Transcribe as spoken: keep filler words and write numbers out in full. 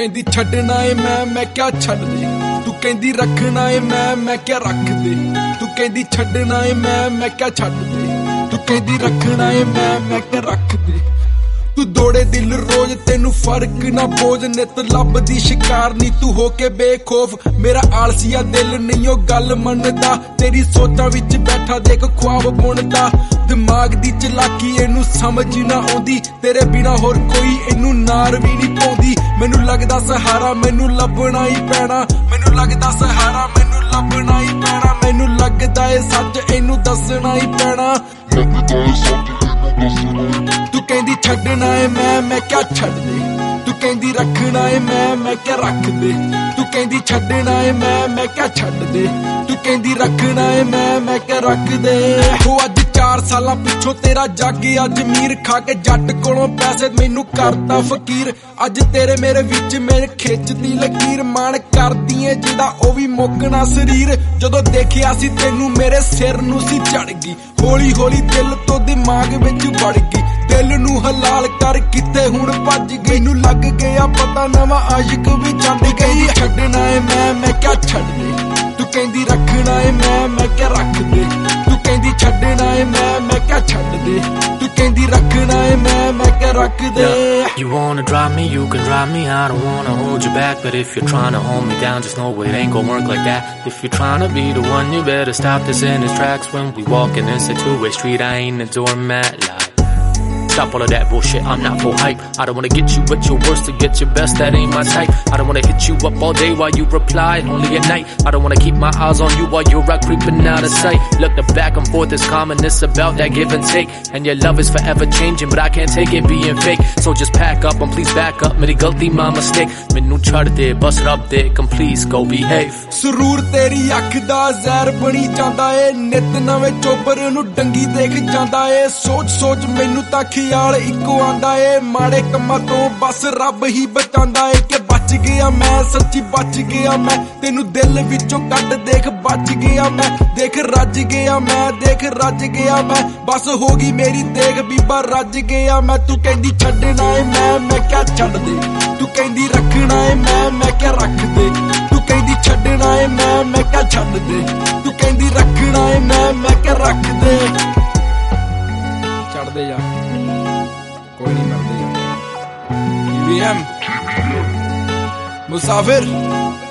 कहंदी छड्डना है मैं मैं क्या छड्ड दे, तू कहंदी रखना है मैं मैं क्या रख दे, तू कहंदी छड्डना है मैं मैं क्या छड्ड दे, तू कहंदी रखना है मैं मैं क्या रख दे। तू दौड़े दिल रोज तेनू फर्क ना बोझ, नित लभदी शिकार नी तू होके बेखौफ। मेरा आलसिया दिल नहीं ओ गल मनदा, तेरी सोचां विच बैठा देख ख्वाब बुनदा। दिमाग दी चलाकी इनू समझ ना आउंदी, तेरे बिना होर कोई इनू नार भी नहीं पाउंदी। मैनू लगदा सहारा मैनू लभना ही पैना, मैनू लगदा सहारा मैनू लभना ही पैना, मैनू लगदा ए सच इनू दसना ही पैना। तू कहंदी छड्डना है मैं मैं क्या छड्ड दे, तू कहंदी रखना है मैं मैं क्या रख दे, तू कहंदी छड्डना है मैं मैं क्या छड्ड दे, तू कहंदी रखना है मैं मैं क्या रख दे। हो अज चार साल पिछों तेरा जागे अज मीर खा के जट कोलों पैसे मैनू करता फकीर। अज तेरे मेरे विच मेरे खिचदी लकीर, मन करदी है जिहदा ओ भी मुकना शरीर। जदों देखिया सी तेनू मेरे सिर नू सी चढ़ गई, हौली हौली दिल तो दिमाग विच वड़ गई। दिल नू हलाल कर किते हुण भज गई, मैनू लग गया पता नवां आशिक भी छड्ड गई। छड्डना है मैं मैं क्या छड्ड दे, तू कहंदी रखना है मैं मैं क्या रख दे, तू कहंदी छड्डना है मैं मैं क्या छड्ड दे, तू कहंदी रखना है मैं मैं क्या रख दे। You wanna drive me, you can drive me, I don't wanna hold you back, but if you're trying to hold me down, just know it ain't gonna work like that. If you're trying to be the one, you better stop this in its tracks. When we walk in this a two-way street, I ain't a doormat. Like, stop all of that bullshit, I'm not for hype. I don't wanna get you at your worst to get your best, that ain't my type. I don't wanna hit you up all day while you reply, only at night. I don't wanna keep my eyes on you while you're out creeping out of sight. Look, the back and forth is common, it's about that give and take. And your love is forever changing, but I can't take it being fake. So just pack up and please back up, मेरी गलती my mistake. मैनू छड़ दे बस रब दे, come please go behave. सुरूर तेरी अख दा जहर बनी जांदा ए, नित नवे चोबर नू डंगी देख जांदा ए। सोच सोच मैनू तां खियाल इक्को आंदा ए, माड़े कम्मां तों बस रब ही बचांदा ए। कि बच गया मैं सच्ची बच गया मैं, तेनू दिल विचों कड देख बच गया मैं। देख रज गया मैं देख रज गया मैं, बस हो गई मेरी देख बीबा रज गया मैं। तू कहंदी छड्डना है मैं मैं क्या छड्ड दे, तू कहंदी रखना है मैं मैं क्या रख दे, तू कहंदी छड्डना है मैं मैं क्या छड्ड दे, तू कहंदी रखना है मैं मैं क्या रख दे। छड्ड दे यार कोई नहीं मरदे यार। ईवीएम मुसाफिर।